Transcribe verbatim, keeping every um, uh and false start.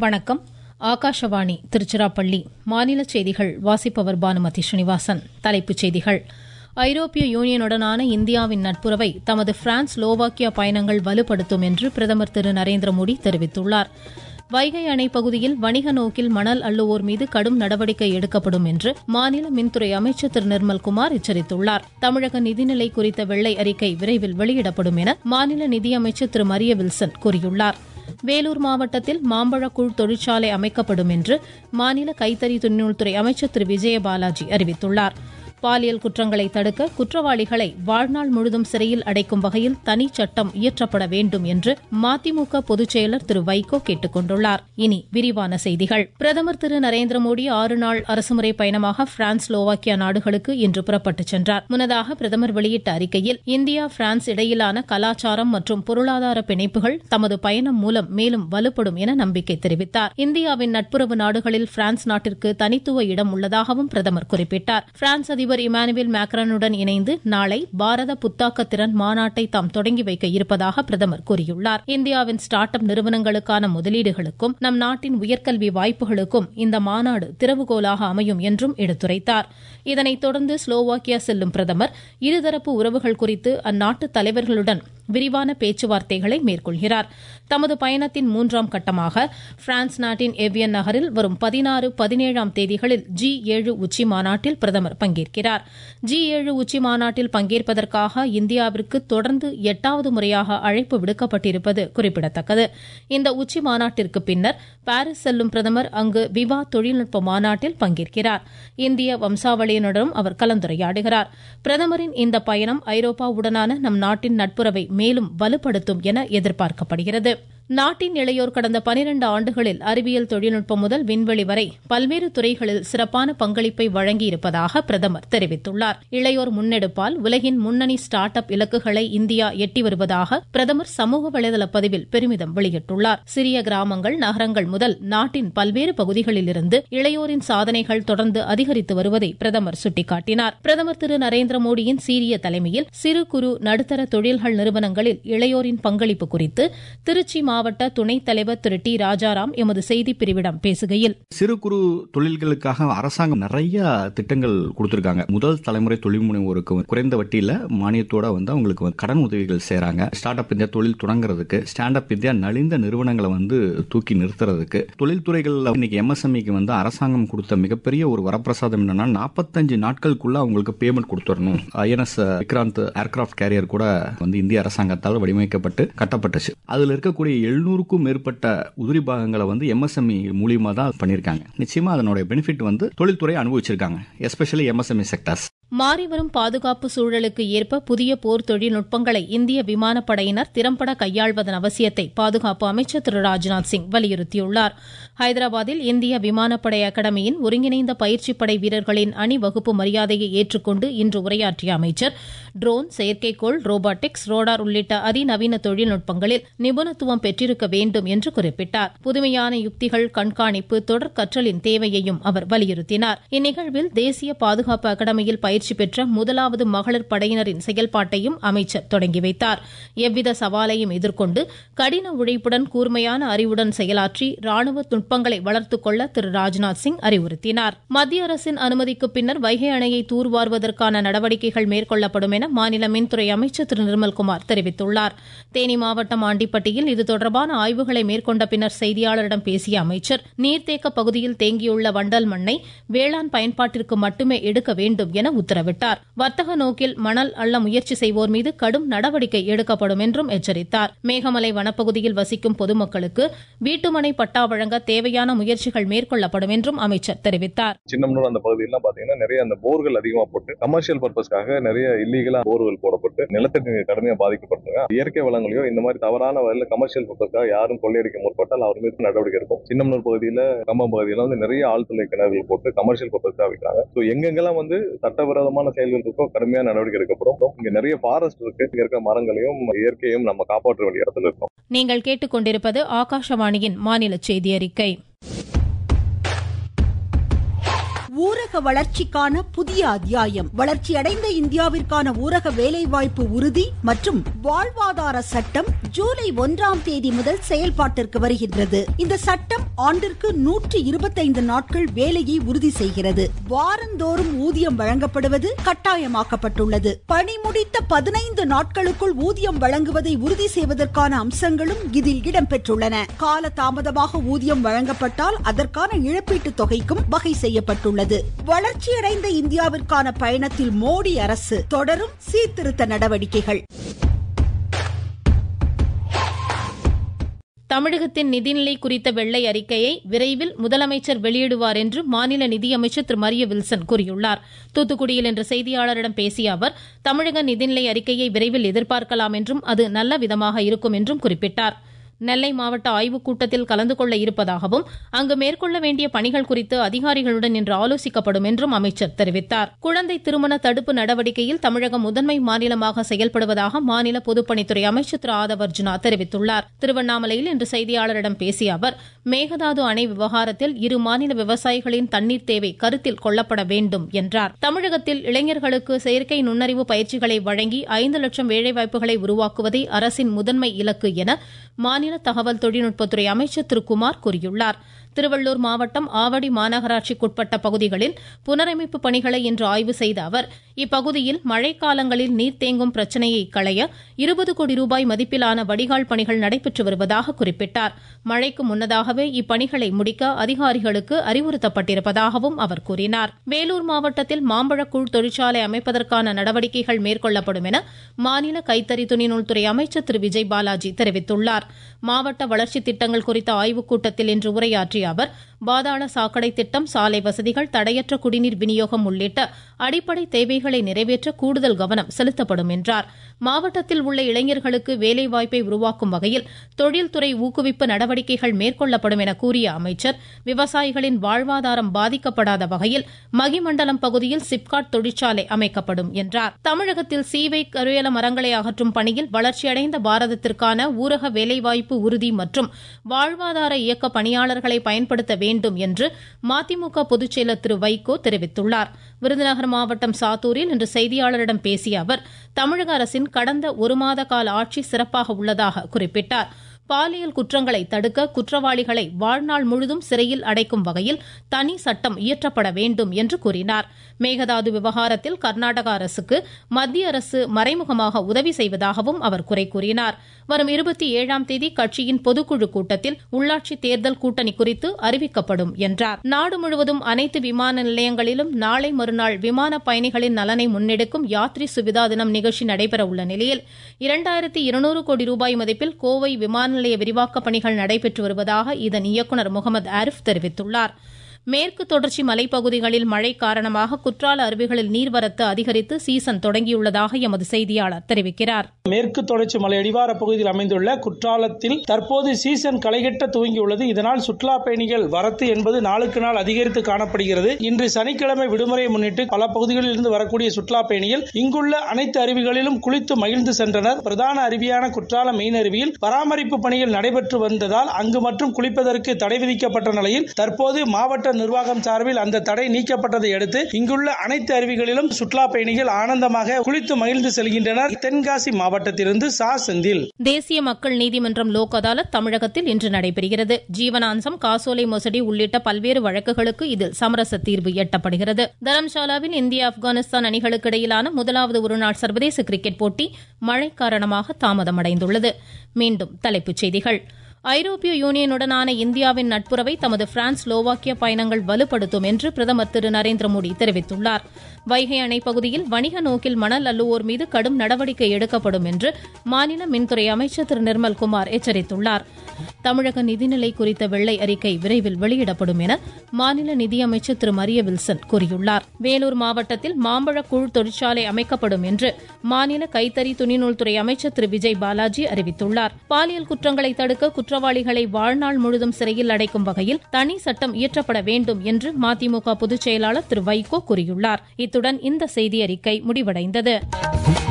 வணக்கம். ஆகாஷவாணி திருச்சிராப்பள்ளி. மாநில செய்திகள் வாசிப்பவர் பானுமதி ஸ்ரீனிவாசன். தலைப்புச் செய்திகள். ஐரோப்பிய யூனியனுடனான இந்தியாவின் நட்புறவை தமது பிரான்ஸ் ஸ்லோவாக்கியா பயணங்கள் வலுப்படுத்தும் என்று பிரதமர் திரு நரேந்திர மோடி தெரிவித்துள்ளார். வைகை அணை பகுதியில் வணிக நோக்கில் மணல் அள்ளுவோர் மீது கடும் நடவடிக்கை எடுக்கப்படும் என்று மாநில மின்துறை அமைச்சர் திரு நிர்மல்குமார் எச்சரித்துள்ளார். தமிழக நிதிநிலை குறித்த வெள்ளை அறிக்கை விரைவில் வெளியிடப்படும் என மாநில நிதியமைச்சர் திரு மரிய வில்சன் கூறியுள்ளார். வேலூர் மாவட்டத்தில் மாம்பழக்கூழ் தொழிற்சாலை அமைக்கப்படும் என்று மாநில கைத்தறி துணிநூல்துறை அமைச்சர் திரு விஜயபாலாஜி அறிவித்துள்ளார். பாலியல் குற்றங்களை தடுக்க குற்றவாளிகளை வாழ்நாள் முழுதும் சிறையில் அடைக்கும் வகையில் தனி சட்டம் இயற்றப்பட வேண்டும் என்று மதிமுக பொதுச் செயலர் திரு வைகோ கேட்டுக் கொண்டுள்ளார். இனி விரிவான செய்திகள். பிரதமர் திரு நரேந்திர மோடி ஆறு நாள் அரசுமுறை பயணமாக பிரான்ஸ் ஸ்லோவாக்கியா நாடுகளுக்கு இன்று புறப்பட்டுச் சென்றார். முன்னதாக பிரதமர் வெளியிட்ட அறிக்கையில் இந்தியா பிரான்ஸ் இடையிலான கலாச்சாரம் மற்றும் பொருளாதார பிணைப்புகள் தமது பயணம் மூலம் மேலும் வலுப்படும் என நம்பிக்கை தெரிவித்தார். இந்தியாவின் நட்புறவு நாடுகளில் பிரான்ஸ் நாட்டிற்கு தனித்துவ இடம் உள்ளதாகவும் பிரதமர் குறிப்பிட்டார். பிரான்ஸ் அதிபர் இமானுவேல் மேக்ரானுடன் இணைந்து நாளை பாரத புத்தாக்க திறன் மாநாட்டை தாம் தொடங்கி வைக்க இருப்பதாக பிரதமர் கூறியுள்ளார். இந்தியாவின் ஸ்டார்ட் அப் நிறுவனங்களுக்கான முதலீடுகளுக்கும் நம் நாட்டின் உயர்கல்வி வாய்ப்புகளுக்கும் இந்த மாநாடு திறவுகோலாக அமையும் என்றும் எடுத்துரைத்தார். இதனைத் தொடர்ந்து ஸ்லோவாக்கியா செல்லும் பிரதமர் இருதரப்பு உறவுகள் குறித்து அந்நாட்டு தலைவர்களுடன் விரிவான பேச்சுவார்த்தைகளை மேற்கொள்கிறார். தமது பயணத்தின் மூன்றாம் கட்டமாக பிரான்ஸ் நாட்டின் எவியன் நகரில் வரும் பதினாறு பதினேழாம் தேதிகளில் ஜி ஏழு உச்சி மாநாட்டில் பிரதமர் பங்கேற்கிறார். ஜி ஏழு உச்சி மாநாட்டில் பங்கேற்பதற்காக இந்தியாவிற்கு தொடர்ந்து எட்டாவது முறையாக அழைப்பு விடுக்கப்பட்டிருப்பது குறிப்பிடத்தக்கது. இந்த உச்சி மாநாட்டிற்கு பின்னர் பாரிஸ் செல்லும் பிரதமர் அங்கு விவா தொழில்நுட்ப மாநாட்டில் பங்கேற்கிறார். இந்திய வம்சாவளியினருடன் அவர் கலந்துரையாடுகிறார். பிரதமரின் இந்த பயணம் ஐரோப்பாவுடனான நம் நாட்டின் நட்புறவை மேலும் வலுப்படுத்தும் என எதிர்பார்க்கப்படுகிறது. நாட்டின் இளையோர் கடந்த பனிரண்டு ஆண்டுகளில் அறிவியல் தொழில்நுட்பம் முதல் விண்வெளி வரை பல்வேறு துறைகளில் சிறப்பான பங்களிப்பை வழங்கியிருப்பதாக பிரதமர் தெரிவித்துள்ளார். இளையோர் முன்னெடுப்பால் உலகின் முன்னணி ஸ்டார்ட் அப் இலக்குகளை இந்தியா எட்டி வருவதாக பிரதமர் சமூக வலைதள பதிவில் பெருமிதம் வெளியிட்டுள்ளார். சிறிய கிராமங்கள், நகரங்கள் முதல் நாட்டின் பல்வேறு பகுதிகளில் இருந்து இளையோரின் சாதனைகள் தொடர்ந்து அதிகரித்து வருவதை பிரதமர் சுட்டிக்காட்டினார். பிரதமர் திரு நரேந்திர மோடியின் சீரிய தலைமையில் சிறு குறு நடுத்தர தொழில்கள் நிறுவனங்களில் இளையோரின் பங்களிப்பு குறித்து திருச்சி மாவட்ட துணைத் தலைவர் திரு டி ராஜாராம் எமது செய்தி பிரிவிடம் பேசுகையில், சிறு குறு தொழில்களுக்காக அரசாங்கம் நிறைய திட்டங்கள் கொடுத்திருக்காங்க. முதல் தலைமுறை தொழில் முனைவோருக்கு குறைந்த வட்டியில மானியத்தோட வந்து அவங்களுக்கு கடன் உதவிகள் செய்றாங்க. ஸ்டார்ட் அப் இந்தியா தொழில் தொடங்குறதுக்கு, ஸ்டாண்ட் அப் இந்தியா நலிந்த நிறுவனங்களை வந்து தூக்கி நிறுத்துறதுக்கு, தொழில்துறைகள்ல இன்னைக்கு எம்எஸ்எம்இக்கு வந்து அரசாங்கம் கொடுத்த மிகப்பெரிய ஒரு வரப்பிரசாதம் என்னன்னா நாற்பத்தஞ்சு நாட்களுக்குள்ள அவங்களுக்கு பேமெண்ட் கொடுத்துடணும். ஐஎன்எஸ் விக்ராந்த் ஏர்கிராப்ட் கேரியர் கூட வந்து இந்திய அரசாங்கத்தால் வடிவமைக்கப்பட்டு கட்டப்பட்டுச்சு. அதுல இருக்கக்கூடிய எழுநூறுக்கும் மேற்பட்ட உதிரி பாகங்களை வந்து எம்எஸ்எம்இ மூலியமா தான் பண்ணிருக்காங்க. நிச்சயமா அதனுடைய பெனிஃபிட் வந்து தொழில்துறை அனுபவிச்சிருக்காங்க, எஸ்பெஷலி எம்எஸ்எம்இ செக்டர்ஸ். மாறிவரும் பாதுகாப்பு சூழலுக்கு ஏற்ப புதிய போர் தொழில்நுட்பங்களை இந்திய விமானப்படையினர் திறம்பட கையாள்வதன் அவசியத்தை பாதுகாப்பு அமைச்சர் திரு ராஜ்நாத் சிங் வலியுறுத்தியுள்ளார். ஹைதராபாத்தில் இந்திய விமானப்படை அகாடமியின் ஒருங்கிணைந்த பயிற்சி படை வீரர்களின் அணிவகுப்பு மரியாதையை ஏற்றுக்கொண்டு இன்று உரையாற்றிய அமைச்சர் ட்ரோன், செயற்கைக்கோள், ரோபாட்டிக்ஸ், ரோடார் உள்ளிட்ட அதிநவீன தொழில்நுட்பங்களில் நிபுணத்துவம் பெற்றிருக்க வேண்டும் என்று குறிப்பிட்டார். புதுமையான யுக்திகள், கண்காணிப்பு, தொடர் கற்றலின் தேவையையும் அவர் வலியுறுத்தினார். இந்நிகழ்வில் தேசிய பாதுகாப்பு அகாடமியில் பயிற்சி பெற்ற முதலாவது மகளிர் படையினரின் செயல்பாட்டையும் அமைச்சர் தொடங்கி வைத்தார். எவ்வித சவாலையும் எதிர்கொண்டு கடின உழைப்புடன் கூர்மையான அறிவுடன் செயலாற்றி ராணுவ நுட்பங்களை வளர்த்துக் கொள்ள திரு ராஜ்நாத் சிங் அறிவுறுத்தினார். மத்திய அரசின் அனுமதிக்கு பின்னர் வைகை அணையை தூர்வாருவதற்கான நடவடிக்கைகள் மேற்கொள்ளப்படும் என மாநில மின்துறை அமைச்சர் திரு நிர்மல்குமார் தெரிவித்துள்ளார். தேனி மாவட்டம் ஆண்டிப்பட்டியில் இது தொடர்பான ஆய்வுகளை மேற்கொண்ட பின்னர் செய்தியாளரிடம் பேசிய அமைச்சர், நீர்த்தேக்க பகுதியில் தேங்கியுள்ள வண்டல் மண்ணை வேளாண் பயன்பாட்டிற்கு மட்டுமே எடுக்க வேண்டும் என உத்தரவிட்டார். வர்த்தக நோக்கில் மணல் அள்ள முயற்சி செய்வோர் மீது கடும் நடவடிக்கை எடுக்கப்படும் என்றும் எச்சரித்தார். மேகமலை வனப்பகுதியில் வசிக்கும் பொதுமக்களுக்கு வீட்டுமனை பட்டா வழங்க தேவையான முயற்சிகள் மேற்கொள்ளப்படும் என்றும் அமைச்சர் தெரிவித்தார். சின்னமனூர் அந்த பகுதியெல்லாம் பாத்தீங்கன்னா நிறைய அந்த போர்கள் அதிகமா போட்டு கமர்ஷியல் பர்பஸ்க்காக நிறைய இல்லீகலா போர்கள் போடப்பட்டு நிலத்தடி கடுமையா பாதிக்கப்பட்டாங்க. இயற்கை வளங்களையோ இந்த மாதிரி தவறான வகையில் கமர்ஷியல் பர்பஸ்க்காக யாரும் கொள்ளையடிக்க முற்பட்டால் அவர் மீது நடவடிக்கை இருக்கும். சின்னமனூர் பகுதியில, கம்பம் பகுதியில வந்து நிறைய ஆழ்துளை கிணறுகள் போட்டு கமர்ஷியல் பர்பஸ்க்காக வைக்கிறாங்க. எங்கெங்கெல்லாம் வந்து சட்டவிரோதமான செயல்கள் இருக்கோ கடுமையான நடவடிக்கை எடுக்கப்படும். இங்க நிறைய ஃபாரஸ்ட் இருக்கு. இங்க இருக்க மரங்களையும் இயற்கையும் நம்ம காப்பாற்ற வேண்டிய இடத்துல இருக்கோம். நீங்கள் கேட்டுக்கொண்டிருப்பது ஆகாஷவாணியின் மாநில செய்தி அறிக்கை. ஊரக வளர்ச்சிக்கான புதிய அத்தியாயம். வளர்ச்சியடைந்த இந்தியாவிற்கான ஊரக வேலைவாய்ப்பு உறுதி மற்றும் வாழ்வாதார சட்டம் ஜூலை ஒன்றாம் தேதி முதல் செயல்பாட்டிற்கு வருகின்றது. இந்த சட்டம் ஆண்டிற்கு நூற்றி இருபத்தைந்து நாட்கள் வேலையை உறுதி செய்கிறது. வாரந்தோறும் ஊதியம் வழங்கப்படுவது கட்டாயமாக்கப்பட்டுள்ளது. பணி முடித்த பதினைந்து நாட்களுக்குள் ஊதியம் வழங்குவதை உறுதி செய்வதற்கான அம்சங்களும் இதில் இடம்பெற்றுள்ளன. கால தாமதமாக ஊதியம் வழங்கப்பட்டால் அதற்கான இழப்பீட்டு தொகைக்கும் வகை செய்யப்பட்டுள்ளது. வளர்ச்சியடைந்த இந்தியாவிற்கான பயணத்தில் மோடி அரசு தொடரும் சீர்திருத்த நடவடிக்கைகள். தமிழகத்தின் நிதிநிலை குறித்த வெள்ளை அறிக்கையை விரைவில் முதலமைச்சர் வெளியிடுவார் என்று மாநில நிதியமைச்சர் திரு மரிய வில்சன் கூறியுள்ளார். தூத்துக்குடியில் இன்று செய்தியாளரிடம் பேசிய அவர், தமிழக நிதிநிலை அறிக்கையை விரைவில் எதிர்பார்க்கலாம் என்றும் அது நல்ல விதமாக இருக்கும் என்றும் குறிப்பிட்டார். நெல்லை மாவட்ட ஆய்வுக் கூட்டத்தில் கலந்து கொள்ள இருப்பதாகவும் அங்கு மேற்கொள்ள வேண்டிய பணிகள் குறித்து அதிகாரிகளுடன் இன்று ஆலோசிக்கப்படும் என்றும் அமைச்சர் தெரிவித்தார். குழந்தை திருமண தடுப்பு நடவடிக்கையில் தமிழகம் முதன்மை மாநிலமாக செயல்படுவதாக மாநில பொதுப்பணித்துறை அமைச்சர் திரு ஆதவ் அர்ஜுனா தெரிவித்துள்ளார். திருவண்ணாமலையில் இன்று செய்தியாளரிடம் பேசிய அவர், மேகதாது அணை விவகாரத்தில் இரு மாநில விவசாயிகளின் தண்ணீர் தேவை கருத்தில் கொள்ளப்பட வேண்டும் என்றார். தமிழகத்தில் இளைஞர்களுக்கு செயற்கை நுண்ணறிவு பயிற்சிகளை வழங்கி ஐந்து லட்சம் வேலைவாய்ப்புகளை உருவாக்குவதே அரசின் முதன்மை இலக்கு என மாநில தகவல் தொழில்நுட்பத்துறை அமைச்சர் திரு குமார் கூறியுள்ளார். திருவள்ளூர் மாவட்டம் ஆவடி மாநகராட்சிக்குட்பட்ட பகுதிகளில் புனரமைப்பு பணிகளை இன்று ஆய்வு செய்த அவர், இப்பகுதியில் மழைக்காலங்களில் நீர் தேங்கும் பிரச்சனையை களைய இருபது கோடி ரூபாய் மதிப்பிலான வடிகால் பணிகள் நடைபெற்று வருவதாக குறிப்பிட்டார். மழைக்கு முன்னதாகவே இப்பணிகளை முடிக்க அதிகாரிகளுக்கு அறிவுறுத்தப்பட்டிருப்பதாகவும் அவர் கூறினார். வேலூர் மாவட்டத்தில் மாம்பழக்கூழ் தொழிற்சாலை அமைப்பதற்கான நடவடிக்கைகள் மேற்கொள்ளப்படும் என மாநில கைத்தறி துணிநூல்துறை அமைச்சர் திரு விஜய் பாலாஜி தெரிவித்துள்ளார். மாவட்ட வளர்ச்சி திட்டங்கள் குறித்த ஆய்வுக் கூட்டத்தில் இன்று உரையாற்றிய அவர், பாதாள சாக்கடை திட்டம், சாலை வசதிகள், தடையற்ற குடிநீர் விநியோகம் உள்ளிட்ட அடிப்படை தேவைகளை நிறைவேற்ற கூடுதல் கவனம் செலுத்தப்படும் என்றார். மாவட்டத்தில் உள்ள இளைஞர்களுக்கு வேலைவாய்ப்பை உருவாக்கும் வகையில் தொழில்துறை ஊக்குவிப்பு நடவடிக்கைகள் மேற்கொள்ளப்படும் என கூறிய அமைச்சர், விவசாயிகளின் வாழ்வாதாரம் பாதிக்கப்படாத வகையில் மகிமண்டலம் பகுதியில் சிப்காட் தொழிற்சாலை அமைக்கப்படும் என்றார். தமிழகத்தில் சீவை கருவேல மரங்களை அகற்றும் பணியில் வளர்ச்சியடைந்த பாரதத்திற்கான ஊரக வேலைவாய்ப்பு உறுதி மற்றும் வாழ்வாதார இயக்க பணியாளர்களை பயன்படுத்த வேண்டும் என்று மதிமுக பொதுச்செயலர் திரு வைகோ தெரிவித்துள்ளார். விருதுநகர் மாவட்டம் சாத்தூரில் இன்று செய்தியாளரிடம் பேசிய அவர், தமிழக அரசின் கடந்த ஒரு மாத கால ஆட்சி சிறப்பாக உள்ளதாக குறிப்பிட்டார். பாலியல் குற்றங்களை தடுக்க குற்றவாளிகளை வாழ்நாள் முழுதும் சிறையில் அடைக்கும் வகையில் தனி சட்டம் இயற்றப்பட வேண்டும் என்று கூறினார். மேகதாது விவகாரத்தில் கர்நாடக அரசுக்கு மத்திய அரசு மறைமுகமாக உதவி செய்வதாகவும் அவர் குறை கூறினார். வரும் இருபத்தி ஏழாம் தேதி கட்சியின் பொதுக்குழு கூட்டத்தில் உள்ளாட்சி தேர்தல் கூட்டணி குறித்து அறிவிக்கப்படும் என்றார். நாடு முழுவதும் அனைத்து விமான நிலையங்களிலும் நாளை மறுநாள் விமான பயணிகளின் நலனை முன்னெடுக்கும் யாத்ரி சுவிதா தினம் நிகழ்ச்சி நடைபெற உள்ள நிலையில் இரண்டாயிரத்தி இருநூறு கோடி ரூபாய் மதிப்பில் கோவை விமான நிலைய விரிவாக்க பணிகள் நடைபெற்று வருவதாக இதன் இயக்குநர் முகமது ஆரிஃப் தெரிவித்துள்ளார். மேற்கு தொடர்ச்சி மலைப்பகுதிகளில் மழை காரணமாக குற்றால அருவிகளில் நீர்வரத்து அதிகரித்து சீசன் தொடங்கியுள்ளதாக எமது செய்தியாளர் தெரிவிக்கிறார். மேற்கு தொடர்ச்சி மலை அடிவார பகுதியில் அமைந்துள்ள குற்றாலத்தில் தற்போது சீசன் களைகட்ட துவங்கியுள்ளது. இதனால் சுற்றுலா பயணிகள் வரத்து என்பது நாளுக்கு நாள் அதிகரித்து காணப்படுகிறது. இன்று சனிக்கிழமை விடுமுறையை முன்னிட்டு பல பகுதிகளில் இருந்து வரக்கூடிய சுற்றுலா பயணிகள் இங்குள்ள அனைத்து அருவிகளிலும் குளித்து மகிழ்ந்து சென்றனர். பிரதான அருவியான குற்றாலம் மெயின் அருவியில் பராமரிப்பு பணிகள் நடைபெற்று வந்ததால் அங்கு மட்டும் குளிப்பதற்கு தடை விதிக்கப்பட்ட நிலையில் தற்போது மாவட்ட நிர்வாகம் சார்பில் அந்த தடை நீக்கப்பட்டதை அடுத்து இங்குள்ள அனைத்து அருவிகளிலும் சுற்றுலா பயணிகள் ஆனந்தமாக குளித்து மகிழ்ந்து செல்கின்றனர். தென்காசி மாவட்டத்திலிருந்து சா செந்தில். தேசிய மக்கள் நீதிமன்றம் லோக் அதாலத் தமிழகத்தில் இன்று நடைபெறுகிறது. ஜீவனாம்சம், காசோலை மோசடி உள்ளிட்ட பல்வேறு வழக்குகளுக்கு இதில் சமரச தீர்வு எட்டப்படுகிறது. தரம்சாலாவில் இந்தியா ஆப்கானிஸ்தான் அணிகளுக்கு இடையிலான முதலாவது ஒருநாள் சர்வதேச கிரிக்கெட் போட்டி மழை காரணமாக தாமதமடைந்துள்ளது. மீண்டும் தலைப்புச் செய்திகள். ஐரோப்பிய யூனியனுடனான இந்தியாவின் நட்புறவை தமது பிரான்ஸ் ஸ்லோவாக்கிய பயணங்கள் வலுப்படுத்தும் என்று பிரதமர் திரு நரேந்திர மோடி தெரிவித்துள்ளார். வைகை அணை பகுதியில் வணிக நோக்கில் மணல் அள்ளுவோர் மீது கடும் நடவடிக்கை எடுக்கப்படும் என்று மாநில மின்துறை அமைச்சர் திரு நிர்மல்குமார் எச்சரித்துள்ளார். தமிழக நிதிநிலை குறித்த வெள்ளை அறிக்கை விரைவில் வெளியிடப்படும் என மாநில நிதியமைச்சர் திரு மரிய வில்சன் கூறியுள்ளார். வேலூர் மாவட்டத்தில் மாம்பழக்கூழ் தொழிற்சாலை அமைக்கப்படும் என்று மாநில கைத்தறி துணிநூல்துறை அமைச்சர் திரு விஜய் பாலாஜி அறிவித்துள்ளார். பாலியல் குற்றங்களை தடுக்க குற்றவாளிகளை வாழ்நாள் முழுதும் சிறையில் அடைக்கும் வகையில் தனி சட்டம் இயற்றப்பட வேண்டும் என்று மதிமுக பொதுச் செயலாளர் திரு வைகோ கூறியுள்ளார். இத்துடன் இந்த செய்தி அறிக்கை முடிவடைந்தது.